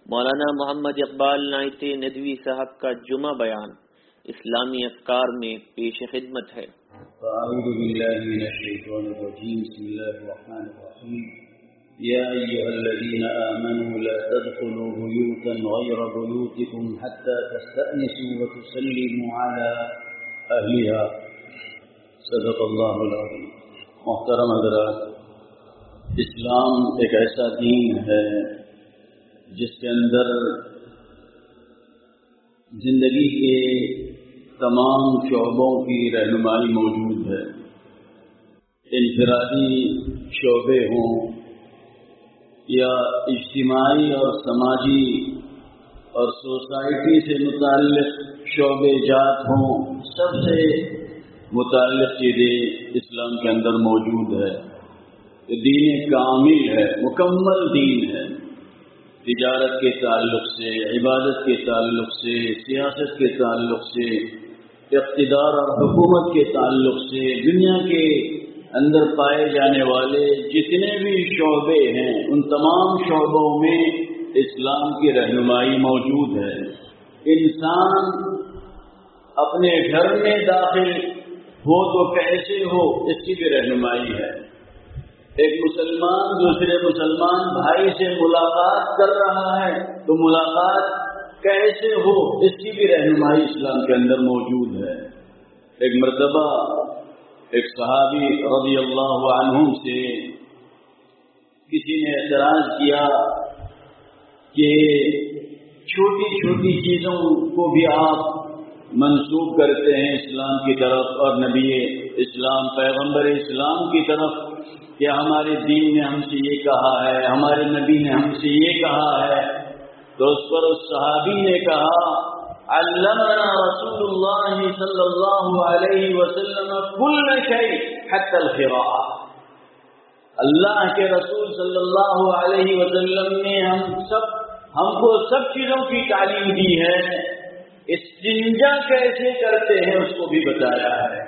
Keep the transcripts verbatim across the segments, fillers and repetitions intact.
مولانا محمد اقبال نائتی ندوی صاحب کا جمعہ بیان اسلامی افکار میں پیش خدمت ہے۔ اعوذ باللہ من الشیطان الرجیم، بسم اللہ الرحمن الرحیم۔ یا ایھا الذین آمنوا لا تدخلوا بیوتا غیر بیوتکم حتی تستأنسوا وتسلموا علی اہلها۔ صدق اللہ العظیم۔ محترم حضرات، اسلام ایک ایسا دین ہے جس کے اندر زندگی کے تمام شعبوں کی رہنمائی موجود ہے۔ انفرادی شعبے ہوں یا اجتماعی اور سماجی اور سوسائٹی سے متعلق شعبے جات ہوں، سب سے متعلق چیزیں اسلام کے اندر موجود ہے۔ دین کامل ہے، مکمل دین ہے۔ تجارت کے تعلق سے، عبادت کے تعلق سے، سیاست کے تعلق سے، اقتدار اور حکومت کے تعلق سے، دنیا کے اندر پائے جانے والے جتنے بھی شعبے ہیں ان تمام شعبوں میں اسلام کی رہنمائی موجود ہے۔ انسان اپنے گھر میں داخل ہو تو کیسے ہو، اس کی بھی رہنمائی ہے۔ ایک مسلمان دوسرے مسلمان بھائی سے ملاقات کر رہا ہے تو ملاقات کیسے ہو، اس کی بھی رہنمائی اسلام کے اندر موجود ہے۔ ایک مرتبہ ایک صحابی رضی اللہ عنہم سے کسی نے اعتراض کیا کہ چھوٹی چھوٹی چیزوں کو بھی آپ منسوب کرتے ہیں اسلام کی طرف اور نبی اسلام پیغمبر اسلام کی طرف، کہ ہمارے دین نے ہم سے یہ کہا ہے، ہمارے نبی نے ہم سے یہ کہا ہے۔ تو اس پر اس صحابی نے کہا، علمنا رسول اللہ صلی اللہ علیہ وسلم کل شیء حتی القراءۃ۔ اللہ کے رسول صلی اللہ علیہ وسلم نے ہم سب ہم کو سب چیزوں کی تعلیم دی ہے۔ استنجا کیسے کرتے ہیں اس کو بھی بتایا ہے،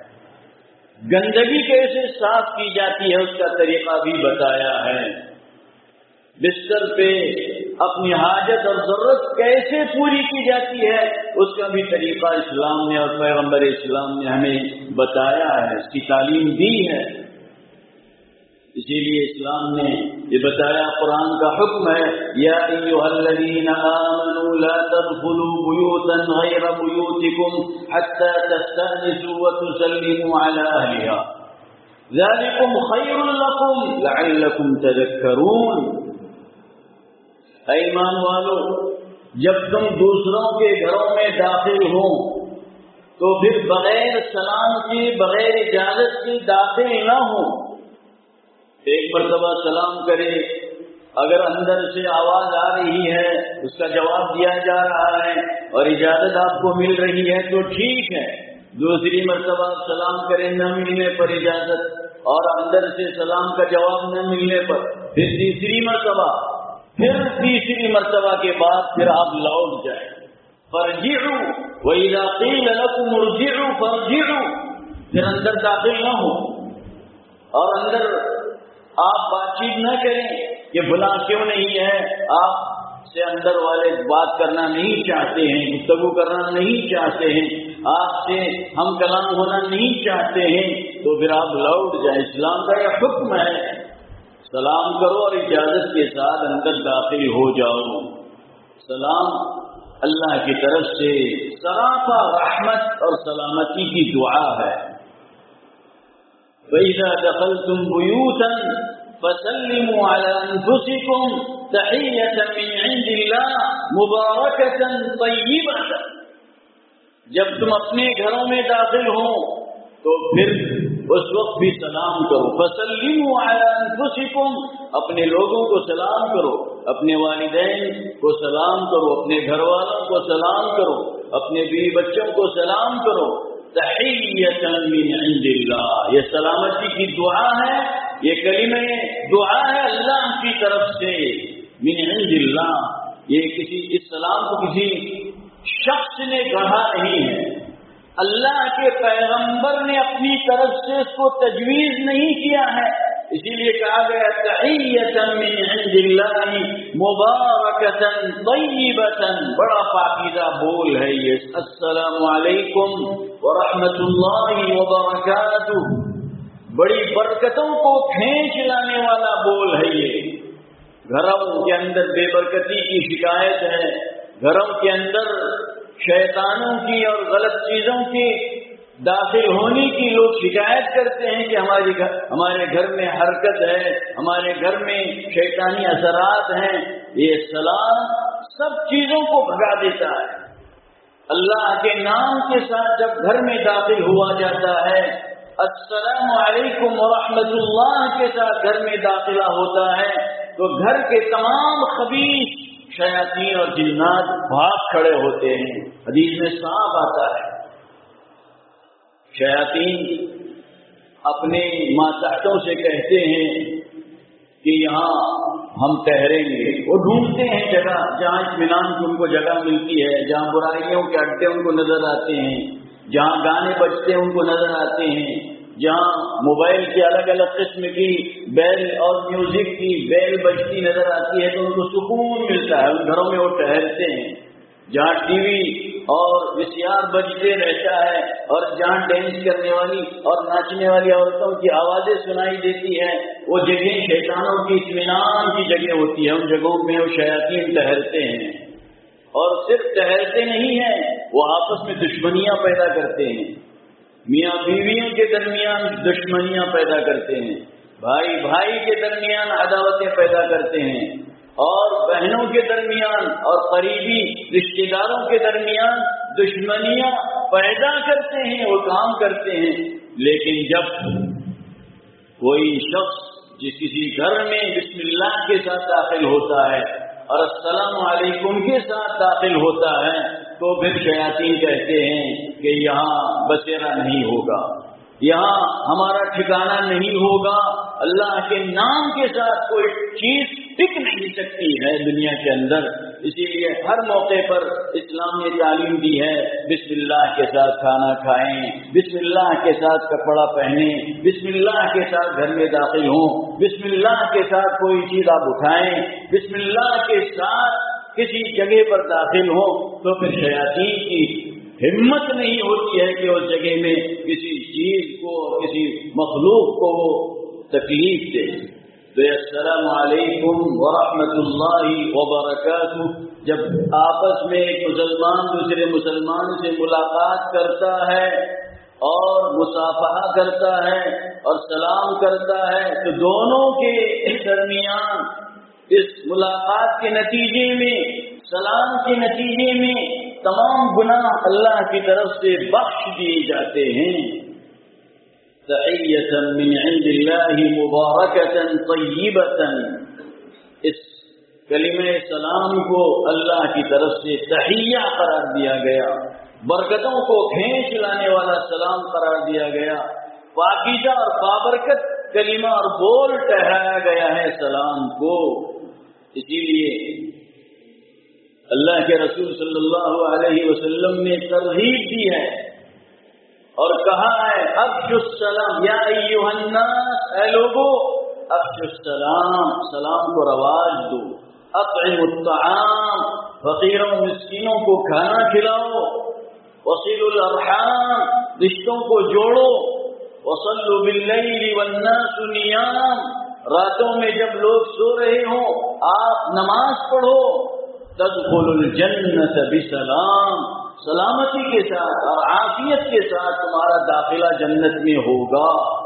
گندگی کیسے صاف کی جاتی ہے اس کا طریقہ بھی بتایا ہے، بستر پہ اپنی حاجت اور ضرورت کیسے پوری کی جاتی ہے اس کا بھی طریقہ اسلام نے اور پیغمبر اسلام نے ہمیں بتایا ہے، اس کی تعلیم دی ہے۔ اسی لیے اسلام نے یہ بتایا، قرآن کا حکم ہے، یا ایھا الذین آمنوا لا تدخلوا بیوتا غیر بیوتکم حتی تستأنسوا وتسلموا علی اہلها ذلکم خیر لکم لعلکم تذکرون۔ اے ایمان والو، جب تم دوسروں کے گھروں میں داخل ہوں تو پھر بغیر سلام کے، بغیر اجازت کے داخل نہ ہوں۔ ایک مرتبہ سلام کرے، اگر اندر سے آواز آ رہی ہے اس کا جواب دیا جا رہا ہے اور اجازت آپ کو مل رہی ہے تو ٹھیک ہے۔ دوسری مرتبہ سلام کریں نہ ملنے پر اجازت اور اندر سے سلام کا جواب نہ ملنے پر، پھر تیسری مرتبہ پھر تیسری مرتبہ کے بعد پھر آپ لوٹ جائیں۔ فرجعوا وَإِذَا قِيلَ لَكُمُ ارْجِعُوا فَارْجِعُوا، پھر اندر داخل نہ ہو اور اندر آپ بات چیت نہ کریں کہ بلا کیوں نہیں ہے، آپ سے اندر والے بات کرنا نہیں چاہتے ہیں، گفتگو کرنا نہیں چاہتے ہیں، آپ سے ہم کلام ہونا نہیں چاہتے ہیں، تو پھر آپ لوٹ جائیں۔ اسلام کا یہ حکم ہے، سلام کرو اور اجازت کے ساتھ اندر داخل ہو جاؤ۔ سلام اللہ کی طرف سے سراپا رحمت اور سلامتی کی دعا ہے۔ وَإِذَا دَخَلْتُمْ بُيُوتًا فَسَلِّمُوا عَلَىٰ أَنفُسِكُمْ تَحِيَّةً مِّنْ عِندِ اللَّهِ مُبَارَكَةً طَيِّبَةً۔ جب تم اپنے گھروں میں داخل ہوں تو پھر اس وقت بھی سلام کرو۔ فَسَلِّمُوا عَلَىٰ أَنفُسِكُمْ، اپنے لوگوں کو سلام کرو، اپنے والدین کو سلام کرو، اپنے گھر والوں کو سلام کرو، اپنے بیوی بچوں کو سلام کرو۔ تحیۃ من عند اللہ، یہ سلامتی کی دعا ہے، یہ کلمہ دعا ہے اللہ کی طرف سے، من عند اللہ۔ یہ کسی اس سلام کو کسی شخص نے گڑھا نہیں ہے، اللہ کے پیغمبر نے اپنی طرف سے اس کو تجویز نہیں کیا ہے، اسی لیے کہا گیا تحیۃ من عند اللہ مبارک मुबारकतन तय्यिबतन, बड़ा पाकीज़ा बोल है ये। अस्सलामु अलैकुम व रहमतुल्लाहि व बरकातुह, बड़ी बरकतों को खींच लाने वाला बोल है ये। घरों के अंदर बेबरकती की शिकायत है, घरों के अंदर शैतानों की और गलत चीजों की दाखिल होने की लोग शिकायत करते हैं कि हमारे घर हमारे घर में हरकत है, हमारे घर में शैतानी असरात हैं। ये सलाम सब चीजों को भगा देता है। अल्लाह के नाम के साथ जब घर में दाखिल हुआ जाता है, अस्सलामु अलैकुम व रहमतुल्लाह के साथ घर में दाखिला होता है, तो घर के तमाम खबीस शयातीन और जिन्नात भाग खड़े होते हैं। हदीस में साफ आता है, शयातीन अपने मातहतों से कहते हैं कि यहाँ हम ठहरेंगे। वो ढूंढते हैं जगह जहाँ इत्मीनान की उनको जगह मिलती है, जहाँ बुराइयों के अड्डे उनको नजर आते हैं, जहाँ गाने बजते हैं उनको नजर आते हैं, जहाँ मोबाइल की अलग अलग किस्म की बेल और म्यूजिक की बेल बजती नजर आती है तो उनको सुकून मिलता है, उन घरों में वो ठहरते हैं। जहाँ टीवी और वीसीआर बजते रहता है और जहाँ डांस करने वाली और नाचने वाली औरतों की आवाजें सुनाई देती है, वो जगह शैतानों की इत्मीनान की जगह होती है। उन जगहों में वो शयातीन ठहरते हैं और सिर्फ ठहरते नहीं है, वो आपस में दुश्मनियां पैदा करते हैं। मियाँ बीवियों के दरमियान दुश्मनियां पैदा करते हैं, भाई भाई के दरमियान अदावतें पैदा करते हैं, और बहनों के दरमियान और करीबी रिश्तेदारों के दरमियान दुश्मनियां पैदा करते हैं, वो काम करते हैं। लेकिन जब कोई शख्स जिस किसी घर में बिस्मिल्लाह के साथ दाखिल होता है और अस्सलामु अलैकुम के साथ दाखिल होता है, तो फिर शयातीन कहते हैं कि यहाँ बसेरा नहीं होगा, यहाँ हमारा ठिकाना नहीं होगा। अल्लाह के नाम के साथ कोई चीज टिक नहीं सकती है दुनिया के अंदर। इसीलिए हर मौके पर इस्लाम ने तालीम दी है, बिस्मिल्लाह के साथ खाना खाएं, बिस्मिल्लाह के साथ कपड़ा पहने, बिस्मिल्लाह के साथ घर में दाखिल हों, बिस्मिल्लाह के साथ कोई चीज आप उठाएं, बिस्मिल्लाह के साथ किसी जगह पर दाखिल हो, तो फिर शयातीन की हिम्मत नहीं होती है कि उस जगह में किसी चीज को, किसी मखलूक को वो तकलीफ दे। तो अस्सलामु अलैकुम व रहमतुल्लाहि व बरकातुह, जब आपस में एक मुसलमान दूसरे मुसलमान से मुलाकात करता है और मुसाफहा करता है और सलाम करता है, तो दोनों के दरमियान इस मुलाकात के नतीजे में, सलाम के नतीजे में तमाम गुनाह अल्लाह की तरफ से बख्श दिए जाते हैं। तहियतन मिन इंदिल्लाहि मुबारकतन तय्यिबतन, इस कलिमे सलाम को अल्लाह की तरफ से तहिया करार दिया गया, बरकतों को खींच लाने वाला सलाम करार दिया गया, पाकीज़ा और बाबरकत कलिमा और बोल ठहराया गया है सलाम को। इसीलिए अल्लाह के रसूल सल्लल्लाहु अलैहि वसल्लम ने तरगीब दी है और कहा है, अफ्शुस सलाम या अय्युहन्नास, ऐ लोगों, अफ्शुस सलाम, सलाम को रवाज दो, अत्इमुत तआम, फकीरों मिस्कीनों को खाना खिलाओ, वसीलुल अरहाम, रिश्तों को जोड़ो, वसल्लु बिल्लैलि वन्नासु नियाम, रातों में जब लोग सो रहे हों आप नमाज पढ़ो, तदखुलुल जन्नत बिसलाम, सलामती के साथ और आफियत के साथ तुम्हारा दाखिला जन्नत में होगा।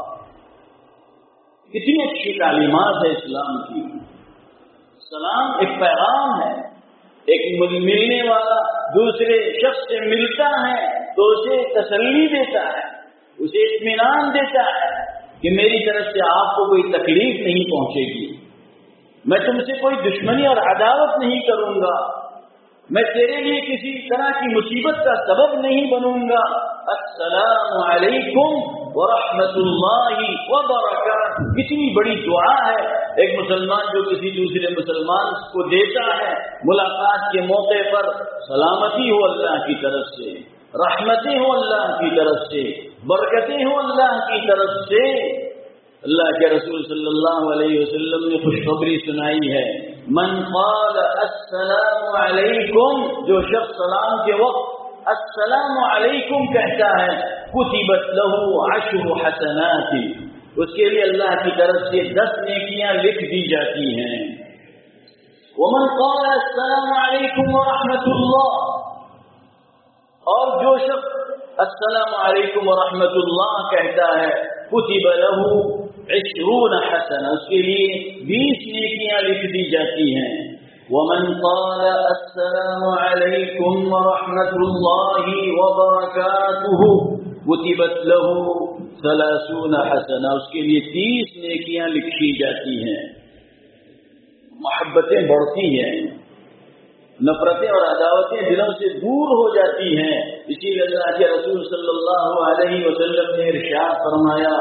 कितनी अच्छी तालीमात है इस्लाम की। सलाम एक पैगाम है, एक मिलने वाला दूसरे शख्स से मिलता है तो उसे तसल्ली देता है, उसे इत्मीनान देता है कि मेरी तरफ से आपको कोई तकलीफ नहीं पहुंचेगी, मैं तुमसे कोई दुश्मनी और अदावत नहीं करूंगा, मैं तेरे लिए किसी तरह की मुसीबत का सबब नहीं बनूंगा। अस्सलामु अलैकुम व रहमतुल्लाहि व बरकातुहू, कितनी बड़ी दुआ है एक मुसलमान जो किसी दूसरे मुसलमान को देता है मुलाकात के मौके पर। सलामती हो अल्लाह की तरफ से, रहमतें हो अल्लाह की तरफ से, बरकतें हो अल्लाह की तरफ से। अल्लाह के रसूल सल्लल्लाहु अलैहि वसल्लम ने खुशखबरी सुनाई है من قال السلام علیکم، جو شخص سلام کے وقت السلام علیکم کہتا ہے، کتبت لہ عشر حسنات، اس کے لیے اللہ کی طرف سے دس نیکیاں لکھ دی جاتی ہیں۔ ومن قال السلام علیکم ورحمۃ اللہ، اور جو شخص السلام علیکم ورحمۃ اللہ کہتا ہے، کتب لہ عشرون حسنہ، اس کے لیے بیس نیکیاں لکھ دی جاتی ہیں۔ ومن قال السلام علیکم ورحمۃ اللہ وبرکاتہ، کتبت لہ ثلاثون حسنہ، اس کے لیے تیس نیکیاں لکھی جاتی ہیں۔ محبتیں بڑھتی ہیں، نفرتیں اور عداوتیں دلوں سے دور ہو جاتی ہیں۔ اسی لیے اللہ کے رسول صلی اللہ علیہ وسلم نے ارشاد فرمایا،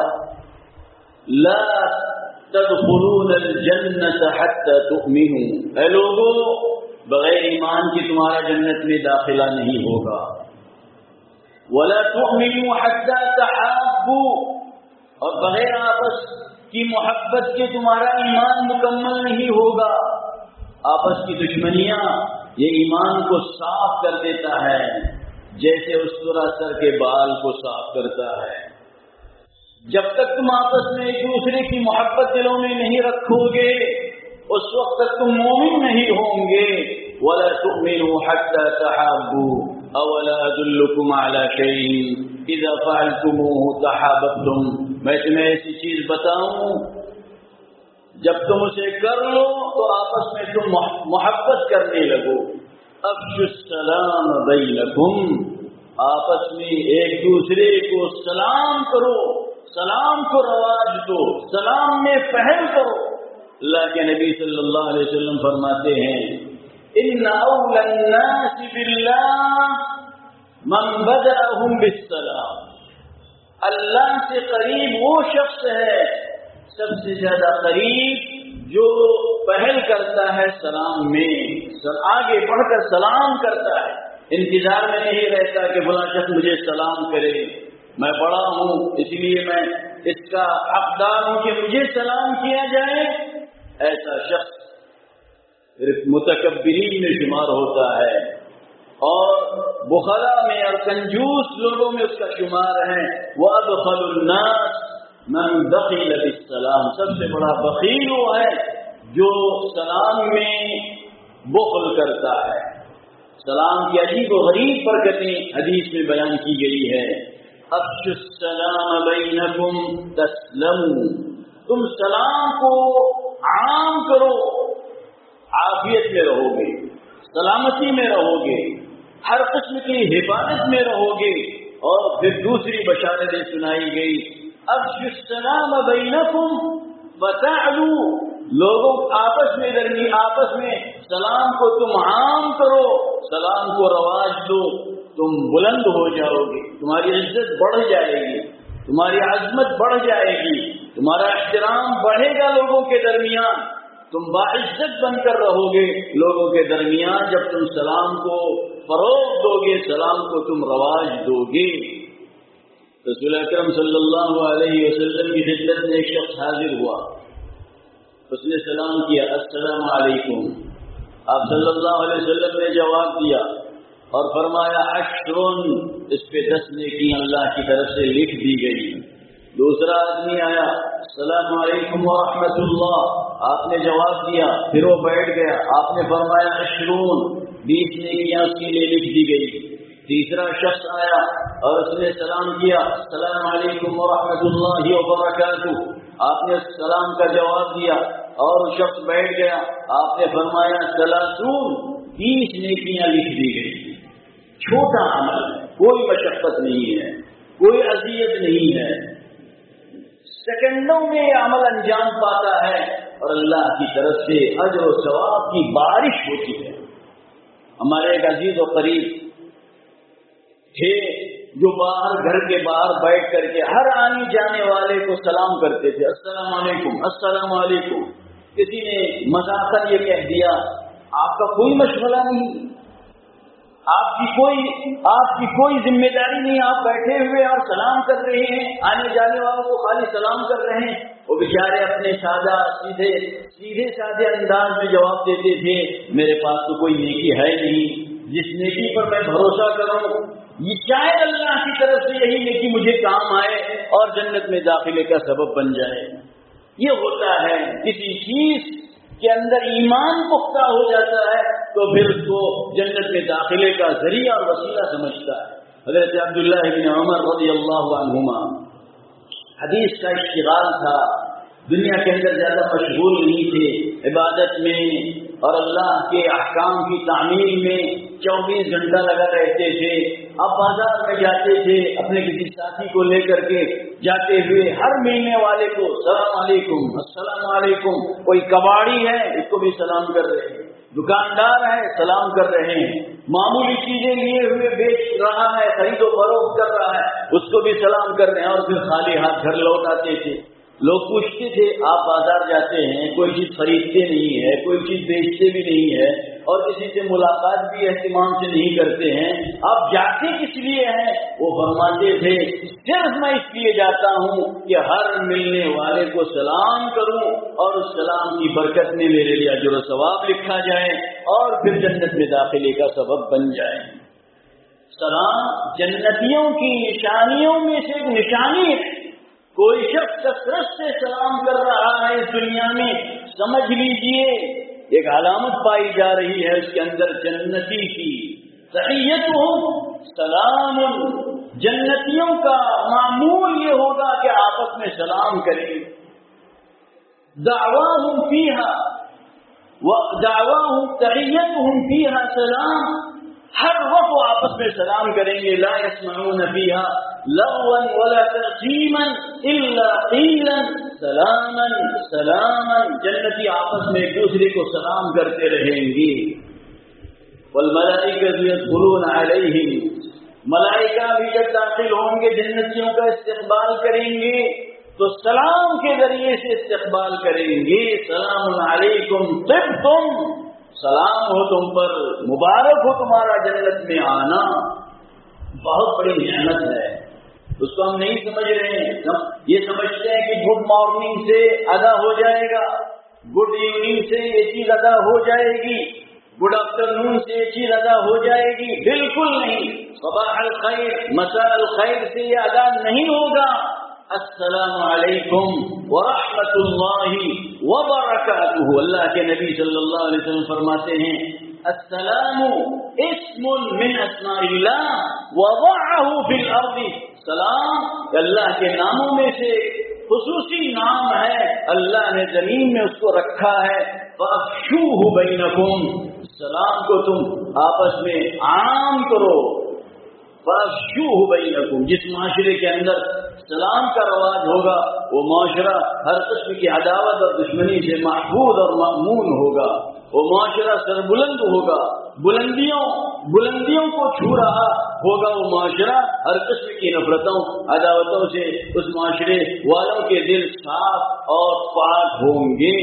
لا تدخلون الجنت حتى تؤمنوا، اے لوگوں بغیر ایمان کے تمہارا جنت میں داخلہ نہیں ہوگا۔ ولا تؤمنوا حتى تحابوا، اور بغیر آپس کی محبت کے تمہارا ایمان مکمل نہیں ہوگا۔ آپس کی دشمنیاں یہ ایمان کو صاف کر دیتا ہے، جیسے استورا سر کے بال کو صاف کرتا ہے۔ جب تک تم آپس میں ایک دوسرے کی محبت دلوں میں نہیں رکھو گے، اس وقت تک تم مومن نہیں ہوں گے۔ وَلَا تُؤْمِنُوا حَتَّى تَحَابُّوا أَوَلَا أَدُلُّكُمْ عَلَى شَيْءٍ إِذَا فَعَلْتُمُوهُ تَحَابَبْتُمْ، میں تمہیں ایسی چیز بتاؤں جب تم اسے کر لو تو آپس میں تم محبت کرنے لگو۔ افشوا السلام بینکم، آپس میں ایک دوسرے کو سلام کرو، سلام کو رواج دو، سلام میں پہل کرو۔ اللہ کے نبی صلی اللہ علیہ وسلم فرماتے ہیں، ان اول الناس باللہ من بدأهم بالسلام، اللہ سے قریب وہ شخص ہے سب سے زیادہ قریب جو پہل کرتا ہے سلام میں، آگے بڑھ کر سلام کرتا ہے، انتظار میں نہیں رہتا کہ فلاں شخص مجھے سلام کرے، میں بڑا ہوں اس لیے میں اس کا حقدار ہوں کہ مجھے سلام کیا جائے۔ ایسا شخص متکبرین میں شمار ہوتا ہے، اور بخلا میں اور کنجوس لوگوں میں اس کا شمار ہے۔ وَأَبْخَلُ النَّاسِ مَنْ بَخِلَ بِالسَّلَامِ، سب سے بڑا بخیل وہ ہے جو سلام میں بخل کرتا ہے۔ سلام کی عجیب و غریب برکتیں حدیث میں بیان کی گئی ہے۔ افشوا السلام بینکم تسلموا، تم سلام کو عام کرو، عافیت میں رہو گے، سلامتی میں رہو گے، ہر قسم کی حفاظت میں رہو گے۔ اور پھر دوسری بشارتیں سنائی گئی، افشوا السلام بینکم وتعلوا، لوگوں آپس میں درمی آپس میں سلام کو تم عام کرو، سلام کو رواج دو، تم بلند ہو جاؤ گے، تمہاری عزت بڑھ جائے گی، تمہاری عظمت بڑھ جائے گی، تمہارا احترام بڑھے گا لوگوں کے درمیان، تم باعزت بن کر رہو گے لوگوں کے درمیان جب تم سلام کو فروغ دو گے، سلام کو تم رواج دو گے۔ رسول اکرم صلی اللہ علیہ وسلم کی خدمت میں ایک شخص حاضر ہوا، اس نے سلام کیا، السلام علیکم، آپ صلی اللہ علیہ وسلم نے جواب دیا اور فرمایا عشرن، اس پہ دس نیکیاں اللہ کی طرف سے لکھ دی گئی۔ دوسرا آدمی آیا، السلام علیکم ورحمۃ اللہ، آپ نے جواب دیا، پھر وہ بیٹھ گیا، آپ نے فرمایا عشرون، بیس نیکیاں اس کے لیے لکھ دی گئی۔ تیسرا شخص آیا اور اس نے سلام کیا، السلام علیکم ورحمۃ اللہ وبرکاتہ، آپ نے سلام کا جواب دیا اور شخص بیٹھ گیا، آپ نے فرمایا ثلاثون، تیس نیکیاں لکھ دی گئی۔ چھوٹا عمل، کوئی مشقت نہیں ہے، کوئی اذیت نہیں ہے، سیکنڈوں میں یہ عمل انجام پاتا ہے اور اللہ کی طرف سے اجر و ثواب کی بارش ہوتی ہے۔ ہمارے ایک عزیز و قریب تھے جو باہر گھر کے باہر بیٹھ کر کے ہر آنے جانے والے کو سلام کرتے تھے، السلام علیکم السلام علیکم۔ کسی نے مذاقاً یہ کہہ دیا، آپ کا کوئی مشغلہ نہیں، آپ کی کوئی آپ کی کوئی ذمہ داری نہیں، آپ بیٹھے ہوئے اور سلام کر رہے ہیں، آنے جانے والوں کو خالی سلام کر رہے ہیں۔ وہ بیچارے اپنے سادہ سیدھے سیدھے سادے انداز میں جواب دیتے تھے، میرے پاس تو کوئی نیکی ہے نہیں جس نیکی پر میں بھروسہ کروں، یہ شاید اللہ کی طرف سے یہی نیکی مجھے کام آئے اور جنت میں داخلے کا سبب بن جائے۔ یہ ہوتا ہے کسی چیز کے اندر ایمان پختہ ہو جاتا ہے تو پھر اس کو جنت میں داخلے کا ذریعہ اور وسیلہ سمجھتا ہے۔ حضرت عبداللہ بن عمر رضی اللہ عنہما حدیث کا اشتغال تھا، دنیا کے اندر زیادہ مشغول نہیں تھے، عبادت میں اور اللہ کے احکام کی تعمیل میں چوبیس گھنٹہ لگا رہتے تھے۔ اب بازار میں جاتے تھے اپنے کسی ساتھی کو لے کر کے، جاتے ہوئے ہر ملنے والے کو السلام علیکم السلام علیکم، کوئی کباڑی ہے اس کو بھی سلام کر رہے ہیں، دکاندار ہے سلام کر رہے ہیں، معمولی چیزیں لیے ہوئے بیچ رہا ہے، خرید و فروخت کر رہا ہے، اس کو بھی سلام کر رہے ہیں، اور پھر خالی ہاتھ گھر لوٹ آتے تھے۔ لوگ پوچھتے تھے آپ بازار جاتے ہیں، کوئی چیز خریدتے نہیں ہے، کوئی چیز بیچتے بھی نہیں ہے، اور کسی سے ملاقات بھی اہتمام سے نہیں کرتے ہیں، آپ جاتے کس لیے ہیں؟ وہ فرماتے تھے صرف میں اس لیے جاتا ہوں کہ ہر ملنے والے کو سلام کروں اور اس سلام کی برکت میں میرے لیے اجر و ثواب لکھا جائے اور پھر جنت میں داخلے کا سبب بن جائے۔ سلام جنتیوں کی نشانیوں میں سے ایک نشانی ہے۔ کوئی شخص کثرت سے سلام کر رہا ہے اس دنیا میں، سمجھ لیجئے ایک علامت پائی جا رہی ہے اس کے اندر جنتی کی۔ تحیتہم سلام، جنتیوں کا معمول یہ ہوگا کہ آپس میں سلام کریں۔ دعواہم فیہا دعواہم تحیتہم فیہا سلام، ہر وقت آپس میں سلام کریں گے۔ لا يسمعون فیہا لغوا ولا تأثیما الا قیلا سلاما سلاما، جنتی آپس میں ایک دوسرے کو سلام کرتے رہیں گے۔ والملائکۃ یدخلون علیہم، ملائکہ بھی جب داخل ہوں گے جنتیوں کا استقبال کریں گے تو سلام کے ذریعے سے استقبال کریں گے۔ سلام علیکم طبتم، سلام ہو تم پر، مبارک ہو تمہارا جنت میں آنا۔ بہت بڑی نعمت ہے، اس کو ہم نہیں سمجھ رہے ہیں۔ یہ سمجھتے ہیں کہ گڈ مارننگ سے ادا ہو جائے گا، گڈ ایوننگ سے یہ چیز ادا ہو جائے گی، گڈ آفٹر نون سے یہ چیز ادا ہو جائے گی۔ بالکل نہیں، صباح الخیر مساء الخیر سے یہ ادا نہیں ہوگا۔ السلام علیکم ورحمۃ اللہ وبرکاتہ، اللہ کے نبی صلی اللہ علیہ وسلم فرماتے ہیں السلام اسم من اسماء اللہ وضعه فی الارض، سلام اللہ کے ناموں میں سے خصوصی نام ہے، اللہ نے زمین میں اس کو رکھا ہے۔ فافشوه بینکم، سلام کو تم آپس میں عام کرو۔ فافشوه بینکم، جس معاشرے کے اندر سلام کا رواج ہوگا وہ معاشرہ ہر قسم کی عداوت اور دشمنی سے محفوظ اور مأمون ہوگا، وہ معاشرہ سربلند ہوگا، بلندیوں بلندیوں کو چھو رہا ہوگا، وہ معاشرہ ہر قسم کی نفرتوں عداوتوں سے اس معاشرے والوں کے دل صاف اور پاک ہوں گے۔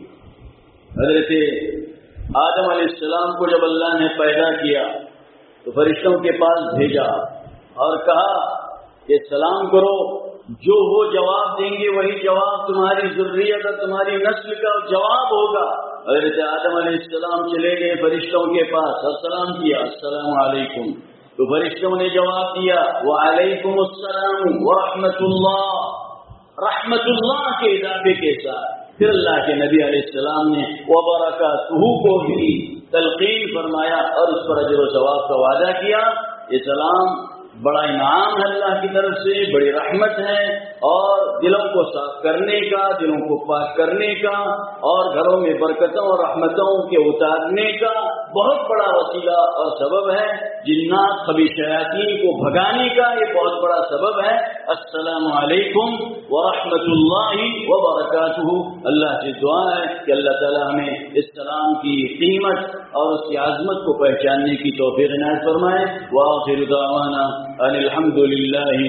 حضرت آدم علیہ السلام کو جب اللہ نے پیدا کیا تو فرشتوں کے پاس بھیجا اور کہا کہ سلام کرو، جو وہ جواب دیں گے وہی جواب تمہاری ذریت اور تمہاری نسل کا جواب ہوگا۔ حضرت آدم علیہ السلام چلے گئے فرشتوں کے پاس اور سلام کیا السلام علیکم، تو فرشتوں نے جواب دیا وعلیکم السلام ورحمۃ اللہ، رحمت اللہ کے اضافے کے ساتھ۔ پھر اللہ کے نبی علیہ السلام نے وبرکاتہ کو بھی تلقین فرمایا اور اس پر اجر و ثواب کا وعدہ کیا۔ یہ سلام بڑا انعام ہے اللہ کی طرف سے، بڑی رحمت ہے، اور دلوں کو صاف کرنے کا، دلوں کو پاک کرنے کا، اور گھروں میں برکتوں اور رحمتوں کے اتارنے کا بہت بڑا وسیلہ اور سبب ہے۔ جنات خبیث شیاطین کو بھگانے کا یہ بہت بڑا سبب ہے۔ السلام علیکم ورحمۃ اللہ وبرکاتہ۔ اللہ سے دعا ہے کہ اللہ تعالی ہمیں اس سلام کی قیمت اور اس کی عظمت کو پہچاننے کی توفیق عنایت فرمائے۔ وآخر دعوانا ان الحمد للہ